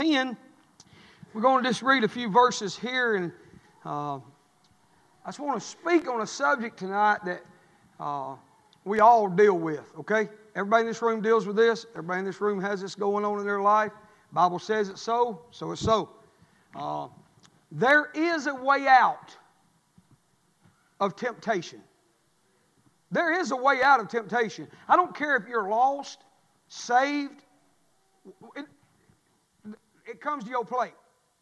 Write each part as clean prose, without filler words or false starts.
10. We're going to just read a few verses here, and I just want to speak on a subject tonight that we all deal with, okay? Everybody in this room deals with this. Everybody in this room has this going on in their life. The Bible says it's so it's so. There is a way out of temptation. There is a way out of temptation. I don't care if you're lost, saved. It comes to your plate.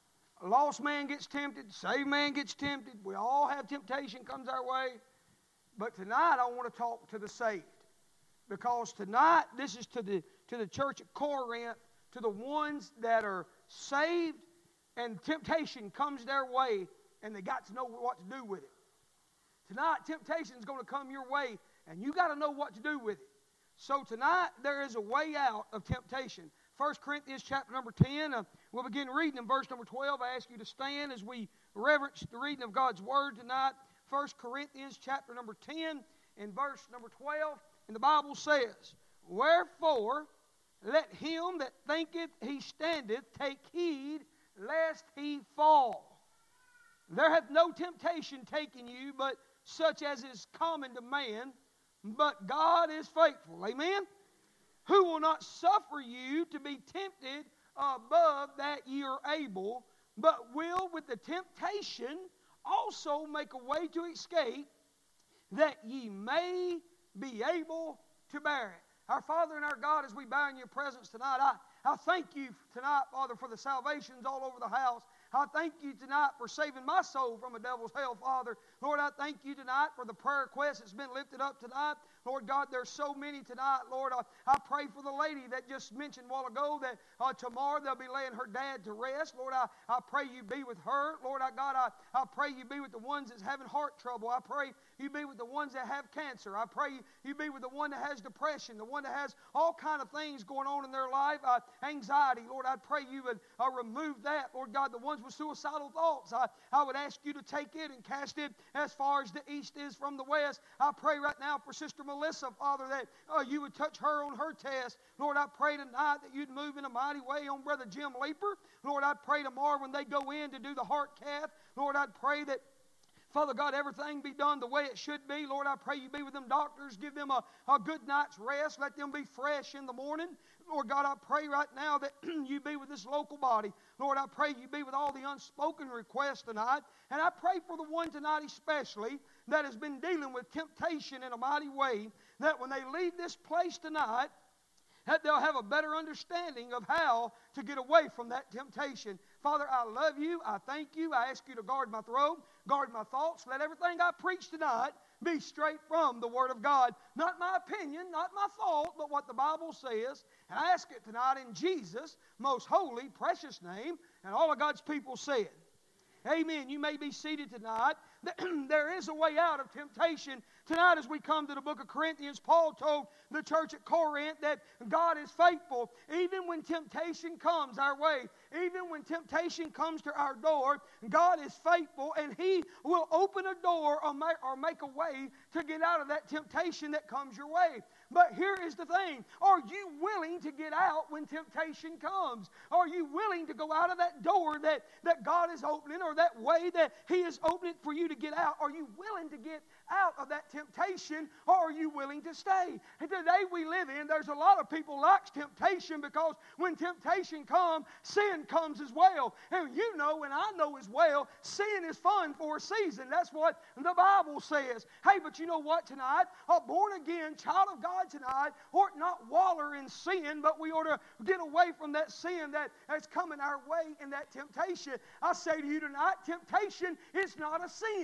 A lost man gets tempted. Saved man gets tempted. We all have temptation comes our way. But tonight I want to talk to the saved. Because tonight this is to the church at Corinth, to the ones that are saved and temptation comes their way and they got to know what to do with it. Tonight temptation is going to come your way and you got to know what to do with it. So tonight there is a way out of temptation. 1 Corinthians chapter number 10, we'll begin reading in verse number 12. I ask you to stand as we reverence the reading of God's Word tonight. 1 Corinthians chapter number 10 and verse number 12. And the Bible says, "Wherefore let him that thinketh he standeth take heed lest he fall. There hath no temptation taken you, but such as is common to man. But God is faithful." Amen? "Who will not suffer you to be tempted above that ye are able, but will with the temptation also make a way to escape, that ye may be able to bear it." Our Father and our God, as we bow in your presence tonight, I thank you tonight, Father, for the salvations all over the house. I thank you tonight for saving my soul from a devil's hell, Father. Lord, I thank you tonight for the prayer request that's been lifted up tonight. Lord God, there's so many tonight, Lord. I pray for the lady that just mentioned a while ago that tomorrow they'll be laying her dad to rest. Lord, I pray you be with her. Lord, I pray you be with the ones that's having heart trouble. I pray you be with the ones that have cancer. I pray you be with the one that has depression, the one that has all kind of things going on in their life, anxiety. Lord, I pray you would remove that. Lord God, the ones with suicidal thoughts, I would ask you to take it and cast it as far as the east is from the west. I pray right now for Sister Melissa, Father, that you would touch her on her test. Lord, I pray tonight that you'd move in a mighty way on Brother Jim Leeper. Lord, I pray tomorrow when they go in to do the heart cath, Lord, I pray that, Father God, everything be done the way it should be. Lord, I pray you be with them doctors. Give them a good night's rest. Let them be fresh in the morning. Lord God, I pray right now that you be with this local body. Lord, I pray you be with all the unspoken requests tonight. And I pray for the one tonight especially that has been dealing with temptation in a mighty way, that when they leave this place tonight, that they'll have a better understanding of how to get away from that temptation. Father, I love you. I thank you. I ask you to guard my throat, guard my thoughts. Let everything I preach tonight be straight from the Word of God. Not my opinion, not my thought, but what the Bible says. And I ask it tonight in Jesus' most holy, precious name. And all of God's people said, amen. You may be seated tonight. There is a way out of temptation. Tonight as we come to the book of Corinthians, Paul told the church at Corinth that God is faithful. Even when temptation comes our way, even when temptation comes to our door, God is faithful and He will open a door or make a way to get out of that temptation that comes your way. But here is the thing. Are you willing to get out when temptation comes? Are you willing to go out of that door that God is opening, or that way that He is opening for you to get out? Are you willing to get out of that temptation, or are you willing to stay? And today we live in, there's a lot of people like temptation, because when temptation comes, sin comes as well. And you know and I know as well, sin is fun for a season. That's what the Bible says. Hey, but you know what tonight? A born-again child of God tonight ought not waller in sin, but we ought to get away from that sin that's coming our way in that temptation. I say to you tonight, temptation is not a sin.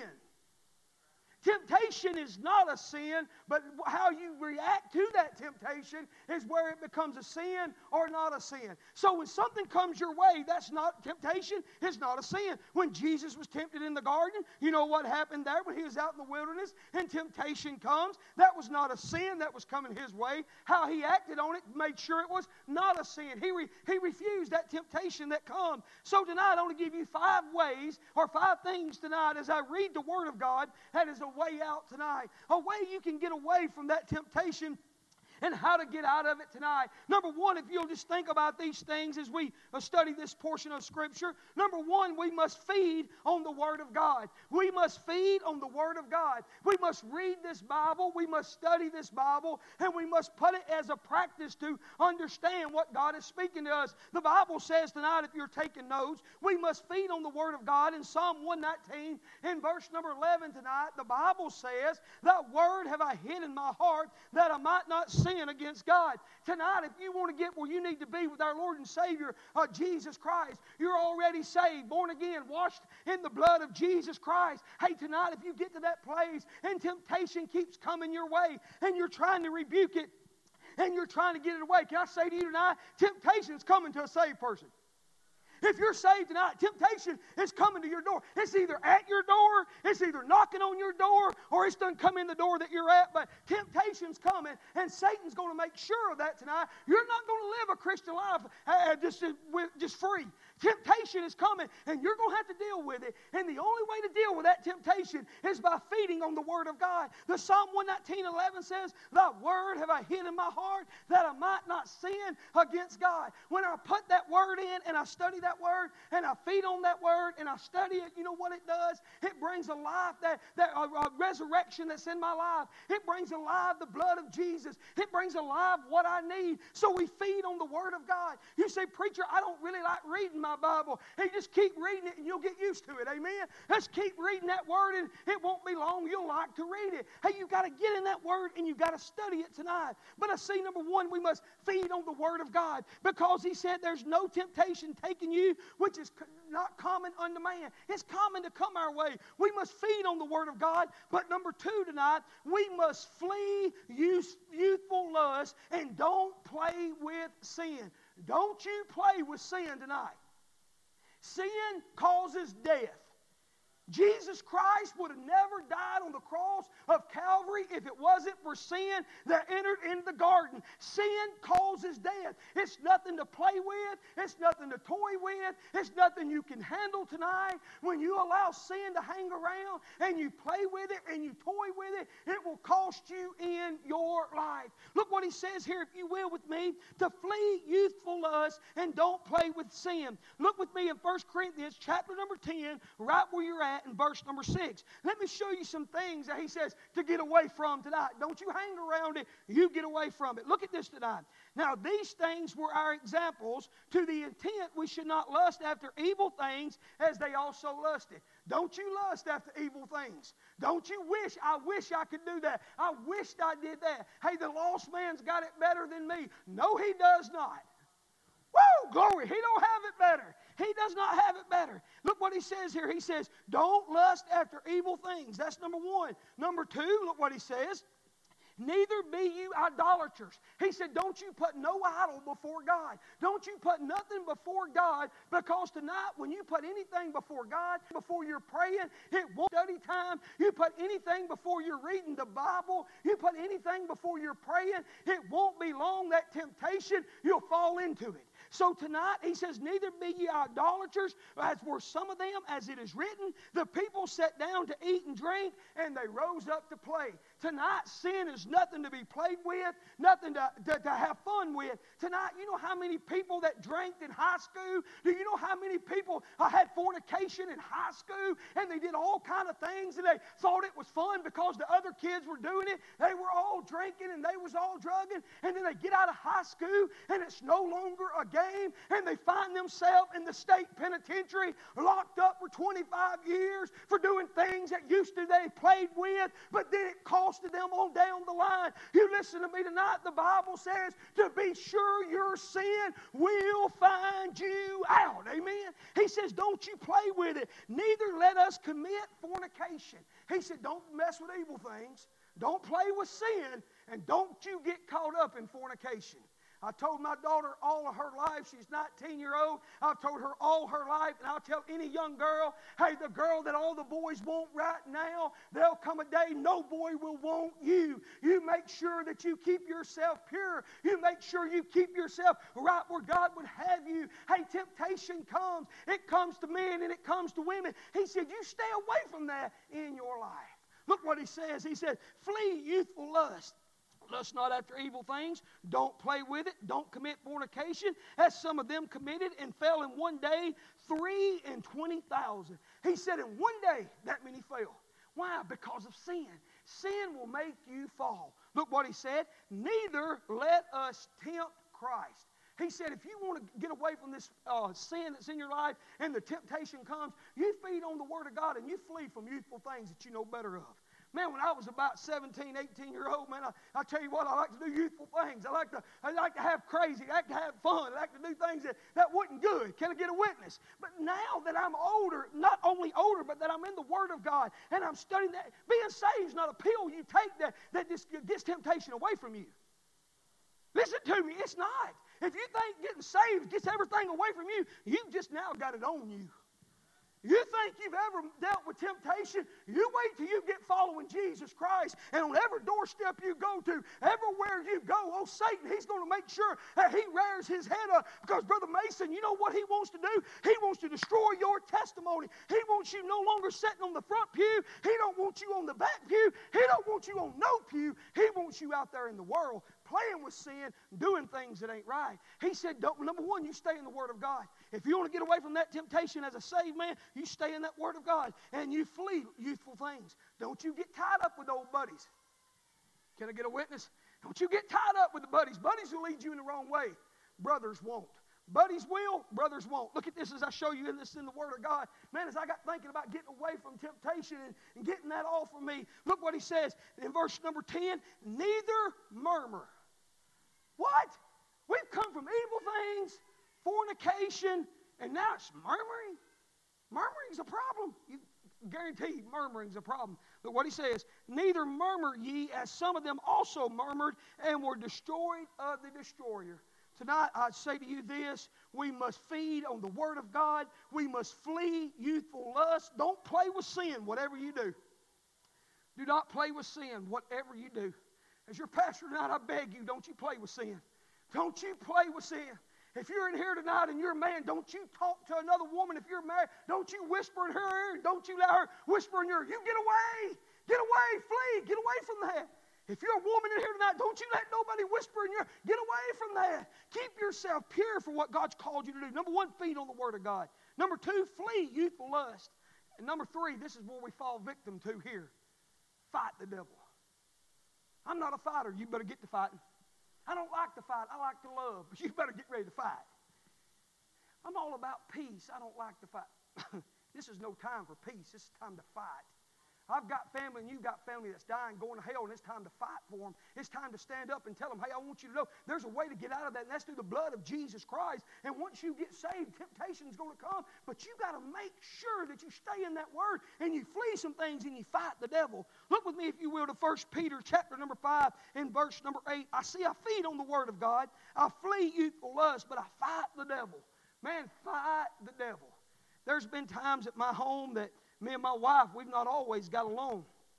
Temptation is not a sin, but how you react to that temptation is where it becomes a sin or not a sin. So when something comes your way, that's not temptation, it's not a sin. When Jesus was tempted in the garden, you know what happened there when He was out in the wilderness and temptation comes? That was not a sin that was coming His way. How He acted on it made sure it was not a sin. He refused that temptation that comes. So tonight I want to give you 5 ways or 5 things tonight as I read the Word of God that is a way out tonight. A way you can get away from that temptation and how to get out of it tonight. Number one, if you'll just think about these things as we study this portion of Scripture. Number one, we must feed on the Word of God. We must feed on the Word of God. We must read this Bible. We must study this Bible. And we must put it as a practice to understand what God is speaking to us. The Bible says tonight, if you're taking notes, we must feed on the Word of God. In Psalm 119, in verse number 11 tonight, the Bible says, "Thy word have I hid in my heart, that I might not sin against God." Tonight, if you want to get where you need to be with our Lord and Savior, Jesus Christ, you're already saved, born again, washed in the blood of Jesus Christ. Hey, tonight, if you get to that place and temptation keeps coming your way and you're trying to rebuke it and you're trying to get it away, can I say to you tonight, temptation is coming to a saved person. If you're saved tonight, temptation is coming to your door. It's either at your door, it's either knocking on your door, or it's done come in the door that you're at. But temptation's coming, and Satan's going to make sure of that tonight. You're not going to live a Christian life just free. Temptation is coming, and you're going to have to deal with it. And the only way to deal with that temptation is by feeding on the Word of God. The Psalm 119:11 says, "Thy word have I hid in my heart, that I might not sin against God." When I put that Word in, and I study that Word, and I feed on that Word, and I study it, you know what it does? It brings alive that resurrection that's in my life. It brings alive the blood of Jesus. It brings alive what I need. So we feed on the Word of God. You say, "Preacher, I don't really like reading my Bible." Hey, just keep reading it and you'll get used to it. Amen. Let's keep reading that Word and it won't be long. You'll like to read it. Hey, you've got to get in that Word and you've got to study it tonight. But I see, number one, we must feed on the Word of God, because He said there's no temptation taking you which is not common unto man. It's common to come our way. We must feed on the Word of God. But number two tonight, we must flee youthful lust and don't play with sin. Don't you play with sin tonight. Sin causes death. Jesus Christ would have never died on the cross of Calvary if it wasn't for sin that entered into the garden. Sin causes death. It's nothing to play with. It's nothing to toy with. It's nothing you can handle tonight. When you allow sin to hang around and you play with it and you toy with it, it will cost you in your life. Look what He says here, if you will, with me, to flee youthful lust and don't play with sin. Look with me in 1 Corinthians chapter number 10, right where you're at, in verse number 6. Let me show you some things that he says to get away from tonight. Don't you hang around it, you get away from it. Look at this tonight. "Now these things were our examples, to the intent we should not lust after evil things as they also lusted." Don't you lust after evil things. Don't you wish I could do that. I wished I did that. Hey, the lost man's got it better than me. No, he does not. Woo! Glory. He don't have it better. He does not have it better. Look what he says here. He says, don't lust after evil things. That's number one. Number two, look what he says. "Neither be you idolaters." He said, don't you put no idol before God. Don't you put nothing before God, because tonight when you put anything before God, before you're praying, it won't study time. You put anything before you're reading the Bible, you put anything before you're praying, it won't be long, that temptation, you'll fall into it. So tonight, he says, "Neither be ye idolaters, as were some of them, as it is written, the people sat down to eat and drink, and they rose up to play." Tonight, sin is nothing to be played with, nothing to have fun with. Tonight, you know how many people that drank in high school? Do you know how many people had fornication in high school, and they did all kind of things, and they thought it was fun because the other kids were doing it? They were all drinking, and they was all drugging, and then they get out of high school, and it's no longer a game, and they find themselves in the state penitentiary, locked up for 25 years for doing things that used to they played with, but then it costed them on down the line. You listen to me tonight, the Bible says to be sure your sin will find you out. Amen. He says, don't you play with it. "Neither let us commit fornication." He said, don't mess with evil things. Don't play with sin, and don't you get caught up in fornication. I told my daughter all of her life, she's 19-year-old, I've told her all her life, and I'll tell any young girl, hey, the girl that all the boys want right now, there'll come a day no boy will want you. You make sure that you keep yourself pure. You make sure you keep yourself right where God would have you. Hey, temptation comes. It comes to men and it comes to women. He said, you stay away from that in your life. Look what he says. He said, flee youthful lust. Lust not after evil things. Don't play with it. Don't commit fornication, as some of them committed and fell in one day, 23,000. He said in one day that many fell. Why? Because of sin. Sin will make you fall. Look what he said. Neither let us tempt Christ. He said if you want to get away from this sin that's in your life and the temptation comes, you feed on the Word of God and you flee from youthful things that you know better of. Man, when I was about 17, 18-year-old, man, I tell you what, I like to do youthful things. I like to have crazy. I like to have fun. I like to do things that wasn't good. Can I get a witness? But now that I'm older, not only older, but that I'm in the Word of God and I'm studying that, being saved is not a pill you take that just gets temptation away from you. Listen to me, it's not. If you think getting saved gets everything away from you, you've just now got it on you. You think you've ever dealt with temptation? You wait till you get following Jesus Christ, and on every doorstep you go to, everywhere you go, oh, Satan, he's going to make sure that he rears his head up. Because, Brother Mason, you know what he wants to do? He wants to destroy your testimony. He wants you no longer sitting on the front pew. He don't want you on the back pew. He don't want you on no pew. He wants you out there in the world playing with sin, doing things that ain't right. He said, number one, you stay in the Word of God. If you want to get away from that temptation as a saved man, you stay in that Word of God and you flee youthful things. Don't you get tied up with old buddies. Can I get a witness? Don't you get tied up with the buddies. Buddies will lead you in the wrong way. Brothers won't. Buddies will, brothers won't. Look at this as I show you in the Word of God. Man, as I got thinking about getting away from temptation and getting that off of me, look what he says in verse number 10. Neither murmur. What? We've come from evil things, fornication, and now it's murmuring. Murmuring's a problem. You guaranteed murmuring's a problem. Look what he says. Neither murmur ye, as some of them also murmured and were destroyed of the destroyer. Tonight I say to you this, we must feed on the Word of God. We must flee youthful lust. Don't play with sin, whatever you do. Do not play with sin, whatever you do. As your pastor tonight, I beg you, don't you play with sin. Don't you play with sin. If you're in here tonight and you're a man, don't you talk to another woman if you're married. Don't you whisper in her ear. Don't you let her whisper in your ear. You get away. Get away. Flee. Get away from that. If you're a woman in here tonight, don't you let nobody whisper in your ear. Get away from that. Keep yourself pure for what God's called you to do. Number one, feed on the Word of God. Number two, flee youthful lust. And number three, this is where we fall victim to here. Fight the devil. I'm not a fighter. You better get to fighting. I don't like to fight. I like to love. But you better get ready to fight. I'm all about peace. I don't like to fight. This is no time for peace. This is time to fight. I've got family and you've got family that's dying, going to hell, and it's time to fight for them. It's time to stand up and tell them, hey, I want you to know there's a way to get out of that, and that's through the blood of Jesus Christ. And once you get saved, temptation is going to come, but you got to make sure that you stay in that Word and you flee some things and you fight the devil. Look with me, if you will, to 1 Peter chapter number 5 and verse number 8. I feed on the Word of God. I flee youthful lust, but I fight the devil. Man, fight the devil. There's been times at my home that me and my wife, we've not always got along.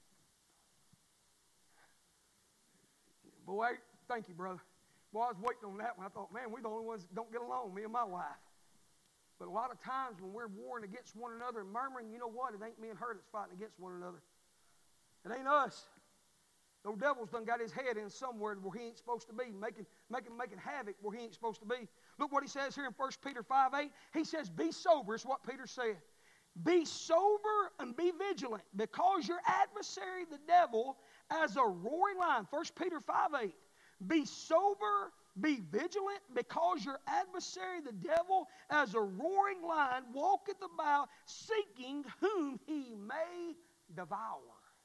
Boy, thank you, brother. Boy, I was waiting on that one. I thought, man, we're the only ones that don't get along, me and my wife. But a lot of times when we're warring against one another and murmuring, you know what? It ain't me and her that's fighting against one another. It ain't us. The devil's done got his head in somewhere where he ain't supposed to be, making havoc where he ain't supposed to be. Look what he says here in 1 Peter 5:8. He says, be sober, is what Peter said. Be sober and be vigilant, because your adversary, the devil, as a roaring lion. 1 Peter 5:8. Be sober, be vigilant, because your adversary, the devil, as a roaring lion, walketh about, seeking whom he may devour.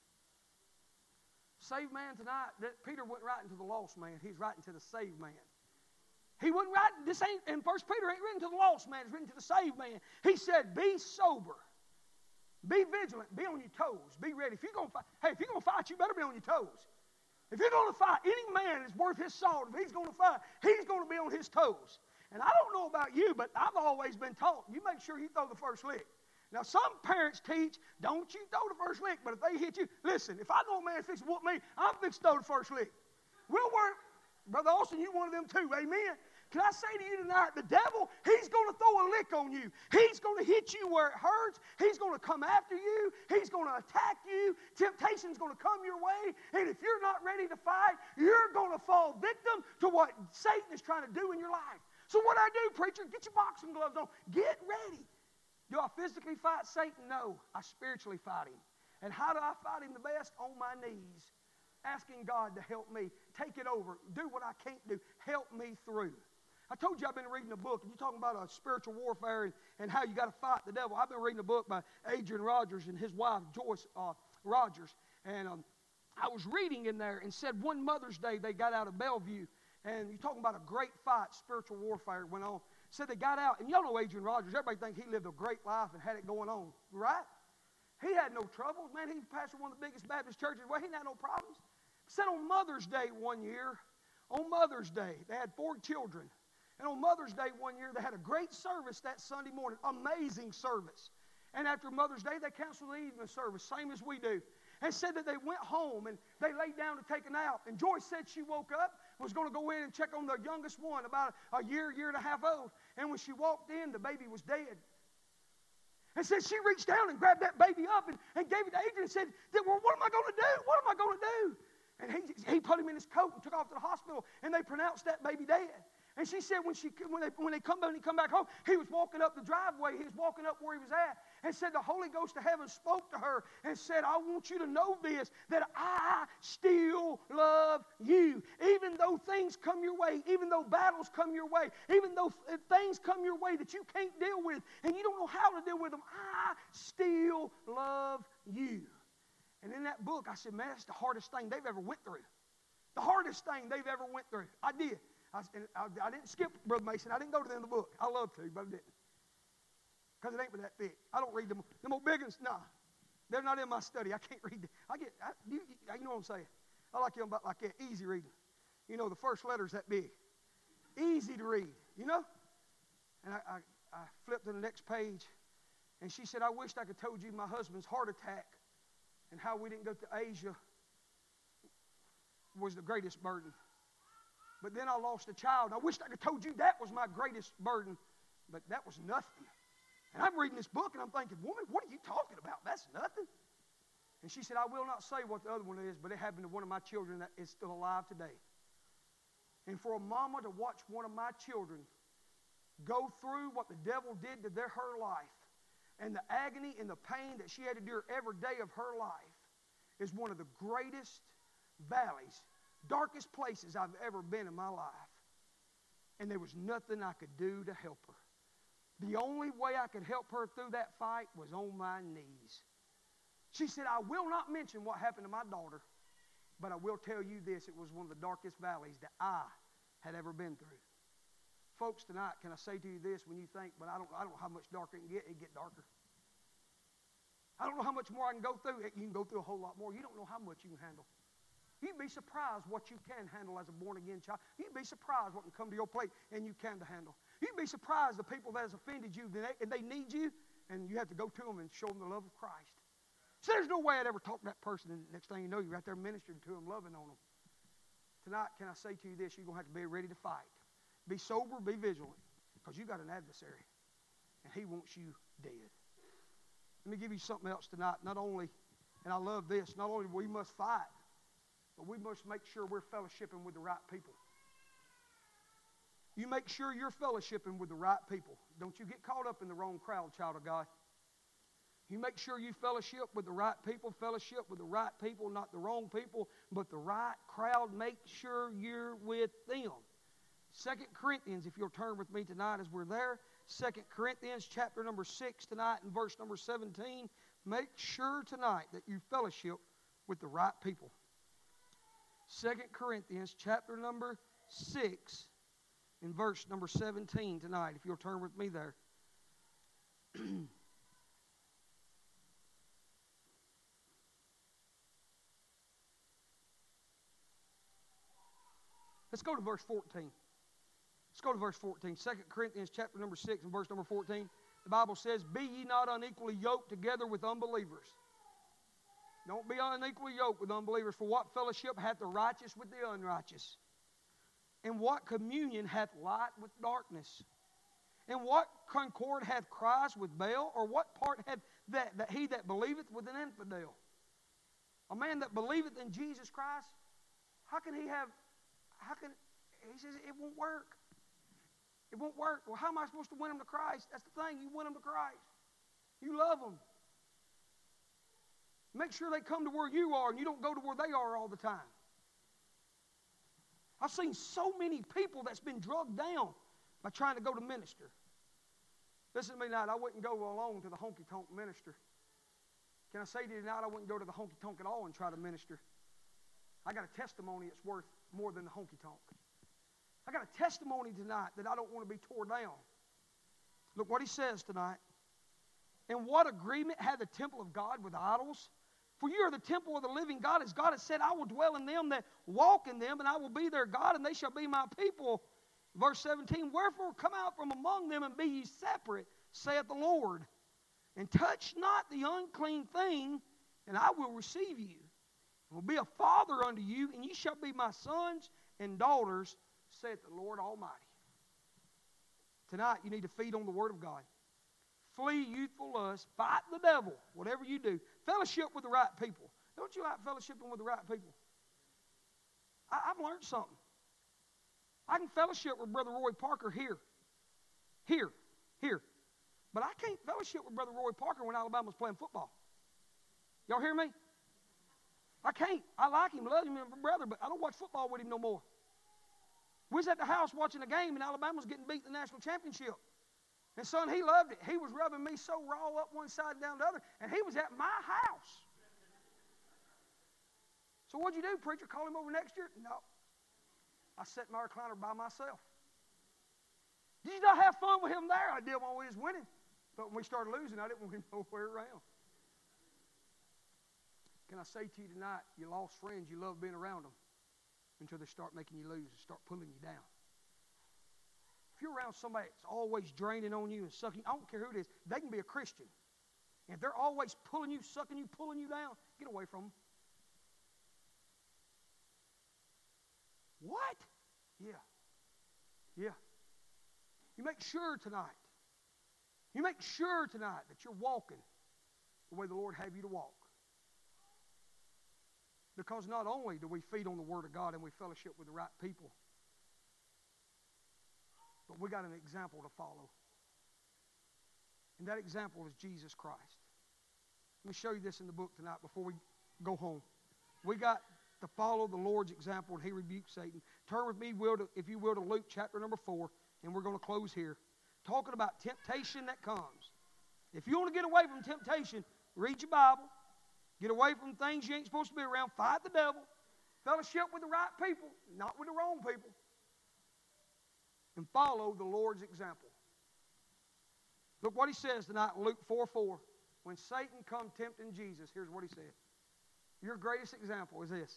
Saved man tonight, Peter wasn't writing to the lost man. He's writing to the saved man. He wouldn't write, this ain't, in 1 Peter ain't written to the lost man, it's written to the saved man. He said, be sober, be vigilant, be on your toes, be ready. If you're going to fight, you better be on your toes. If you're going to fight, any man is worth his salt. If he's going to fight, he's going to be on his toes. And I don't know about you, but I've always been taught, you make sure you throw the first lick. Now, some parents teach, don't you throw the first lick, but if they hit you, listen, if I know a man fixing to whoop me, I'm fixing to throw the first lick. We'll work. Brother Austin, you one of them too, amen? Can I say to you tonight, the devil, he's going to throw a lick on you. He's going to hit you where it hurts. He's going to come after you. He's going to attack you. Temptation's going to come your way. And if you're not ready to fight, you're going to fall victim to what Satan is trying to do in your life. So what I do, preacher, get your boxing gloves on. Get ready. Do I physically fight Satan? No. I spiritually fight him. And how do I fight him the best? On my knees, asking God to help me. Take it over. Do what I can't do. Help me through. I told you I've been reading a book, and you're talking about a spiritual warfare and how you got to fight the devil. I've been reading a book by Adrian Rogers and his wife, Joyce Rogers. And I was reading in there and said one Mother's Day they got out of Bellevue, and you're talking about a great fight, spiritual warfare went on. Said they got out, and y'all know Adrian Rogers. Everybody think he lived a great life and had it going on, right? He had no troubles. Man, he pastored one of the biggest Baptist churches. Well, he didn't have no problems. Said on Mother's Day one year, on Mother's Day, they had 4 children. And on Mother's Day one year, they had a great service that Sunday morning, amazing service. And after Mother's Day, they canceled the evening service, same as we do. And said that they went home and they laid down to take a nap. And Joyce said she woke up, was going to go in and check on the youngest one, about a year and a half old. And when she walked in, the baby was dead. And said she reached down and grabbed that baby up and gave it to Adrian and said, well, what am I going to do? What am I going to do? And he put him in his coat and took off to the hospital, and they pronounced that baby dead. And she said when they come back home, he was walking up the driveway. He was walking up where he was at, and said the Holy Ghost of heaven spoke to her and said, I want you to know this, that I still love you. Even though things come your way, even though battles come your way, even though things come your way that you can't deal with and you don't know how to deal with them, I still love you. And in that book, I said, man, that's the hardest thing they've ever went through. The hardest thing they've ever went through. I did. I didn't skip Brother Mason. I didn't go to the end of the book. I love to, but I didn't. Because it ain't but that thick. I don't read them. Them old big ones, nah. They're not in my study. I can't read them. You know what I'm saying? I like them about like that, easy reading. You know, the first letter's that big. Easy to read, you know? And I flipped to the next page, and she said, I wished I could told you my husband's heart attack and how we didn't go to Asia was the greatest burden. But then I lost a child. I wished I could told you that was my greatest burden, but that was nothing. And I'm reading this book, and I'm thinking, woman, what are you talking about? That's nothing. And she said, I will not say what the other one is, but it happened to one of my children that is still alive today. And for a mama to watch one of my children go through what the devil did to her life and the agony and the pain that she had to endure every day of her life is one of the greatest valleys, darkest places I've ever been in my life. And there was nothing I could do to help her. The only way I could help her through that fight was on my knees. She said, I will not mention what happened to my daughter, but I will tell you this, it was one of the darkest valleys that I had ever been through. Folks, tonight, can I say to you this, when you think, but I don't know how much darker it can get darker. I don't know how much more I can go through. You can go through a whole lot more. You don't know how much you can handle. You'd be surprised what you can handle as a born-again child. You'd be surprised what can come to your plate and you can to handle. You'd be surprised the people that has offended you and they need you, and you have to go to them and show them the love of Christ. So there's no way I'd ever talk to that person, and next thing you know, you're right there ministering to them, loving on them. Tonight, can I say to you this? You're going to have to be ready to fight. Be sober, be vigilant, because you got an adversary, and he wants you dead. Let me give you something else tonight. Not only, and I love this, not only we must fight, but we must make sure we're fellowshipping with the right people. You make sure you're fellowshipping with the right people. Don't you get caught up in the wrong crowd, child of God. You make sure you fellowship with the right people, not the wrong people, but the right crowd. Make sure you're with them. 2 Corinthians, if you'll turn with me tonight as we're there. 2 Corinthians chapter number 6 tonight and verse number 17. Make sure tonight that you fellowship with the right people. 2 Corinthians chapter number 6 and verse number 17 tonight, if you'll turn with me there. Let's go to verse 14. Let's go to verse 14. 2 Corinthians chapter number 6 and verse number 14. The Bible says, be ye not unequally yoked together with unbelievers. Don't be unequally yoked with unbelievers. For what fellowship hath the righteous with the unrighteous? And what communion hath light with darkness? And what concord hath Christ with Baal? Or what part hath that he that believeth with an infidel? A man that believeth in Jesus Christ, he says it won't work. It won't work. Well, how am I supposed to win them to Christ? That's the thing. You win them to Christ. You love them. Make sure they come to where you are and you don't go to where they are all the time. I've seen so many people that's been drugged down by trying to go to minister. Listen to me tonight. I wouldn't go alone to the honky-tonk minister. Can I say to you tonight, I wouldn't go to the honky-tonk at all and try to minister. I got a testimony that's worth more than the honky-tonk. I got a testimony tonight that I don't want to be tore down. Look what he says tonight. And what agreement had the temple of God with idols? For you are the temple of the living God. As God has said, I will dwell in them that walk in them, and I will be their God, and they shall be my people. Verse 17, wherefore come out from among them, and be ye separate, saith the Lord. And touch not the unclean thing, and I will receive you. And will be a father unto you, and ye shall be my sons and daughters, saith the Lord Almighty. Tonight you need to feed on the Word of God. Flee youthful lust. Fight the devil. Whatever you do. Fellowship with the right people. Don't you like fellowshipping with the right people? I've learned something. I can fellowship with Brother Roy Parker here. But I can't fellowship with Brother Roy Parker when Alabama's playing football. Y'all hear me? I can't. I like him, love him, brother, but I don't watch football with him no more. We was at the house watching a game, and Alabama's getting beat in the national championship. And son, he loved it. He was rubbing me so raw up one side and down the other, and he was at my house. So what'd you do, preacher? Call him over next year? No. I sat in my recliner by myself. Did you not have fun with him there? I did when we was winning. But when we started losing, I didn't want him nowhere around. Can I say to you tonight, you lost friends, you love being around them until they start making you lose and start pulling you down. If you're around somebody that's always draining on you and sucking, I don't care who it is, they can be a Christian. And if they're always pulling you, sucking you, pulling you down, get away from them. What? Yeah. You make sure tonight that you're walking the way the Lord have you to walk. Because not only do we feed on the Word of God and we fellowship with the right people, but we got an example to follow. And that example is Jesus Christ. Let me show you this in the book tonight before we go home. We got to follow the Lord's example, and He rebuked Satan. Turn with me, if you will, to Luke chapter number 4, and we're going to close here. Talking about temptation that comes. If you want to get away from temptation, read your Bible. Get away from things you ain't supposed to be around. Fight the devil. Fellowship with the right people, not with the wrong people. And follow the Lord's example. Look what He says tonight in Luke 4:4. When Satan come tempting Jesus, here's what He said. Your greatest example is this.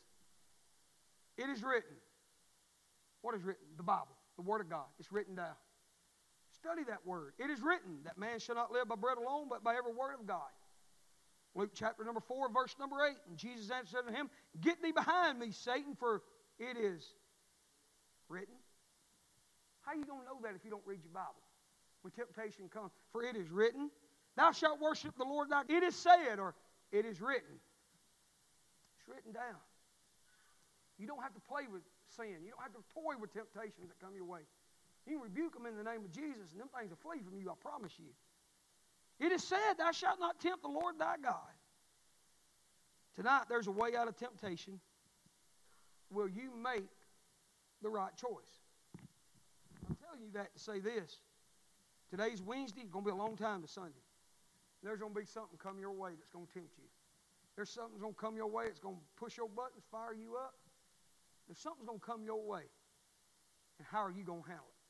It is written. What is written? The Bible, the Word of God. It's written down. Study that word. It is written that man shall not live by bread alone, but by every word of God. Luke chapter number 4, verse number 8. And Jesus answered unto him, Get thee behind me, Satan, for it is written. How are you going to know that if you don't read your Bible? When temptation comes. For it is written, Thou shalt worship the Lord thy God. It is said, or it is written. It's written down. You don't have to play with sin. You don't have to toy with temptations that come your way. You can rebuke them in the name of Jesus, and them things will flee from you, I promise you. It is said, Thou shalt not tempt the Lord thy God. Tonight, there's a way out of temptation. Will you make the right choice? I'm telling you that to say this. Today's Wednesday. It's going to be a long time to Sunday. There's going to be something come your way that's going to tempt you. There's something going to come your way that's going to push your buttons, fire you up. There's something going to come your way. And how are you going to handle it?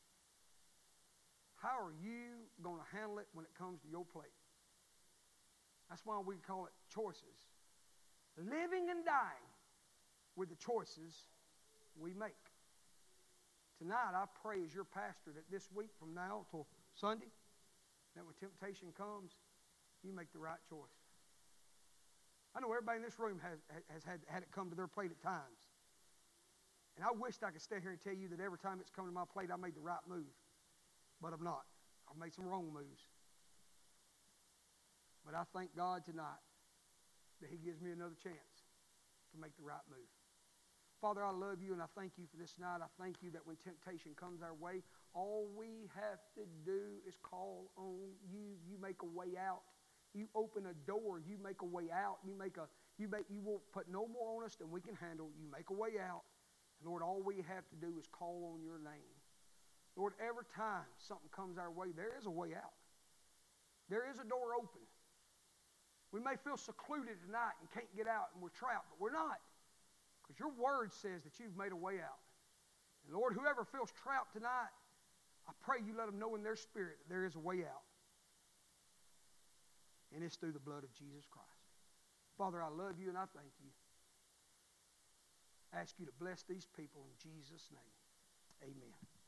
How are you going to handle it when it comes to your plate? That's why we call it choices. Living and dying with the choices we make. Tonight, I pray as your pastor that this week from now till Sunday, that when temptation comes, you make the right choice. I know everybody in this room has had it come to their plate at times. And I wished I could stand here and tell you that every time it's come to my plate, I made the right move. But I'm not. I've made some wrong moves. But I thank God tonight that He gives me another chance to make the right move. Father, I love you and I thank you for this night. I thank you that when temptation comes our way, all we have to do is call on you. You make a way out. You open a door. You make a way out. You won't put no more on us than we can handle. You make a way out. And Lord, all we have to do is call on your name. Lord, every time something comes our way, there is a way out. There is a door open. We may feel secluded tonight and can't get out and we're trapped, but we're not. Because your word says that you've made a way out. And Lord, whoever feels trapped tonight, I pray you let them know in their spirit that there is a way out. And it's through the blood of Jesus Christ. Father, I love you and I thank you. I ask you to bless these people in Jesus' name. Amen.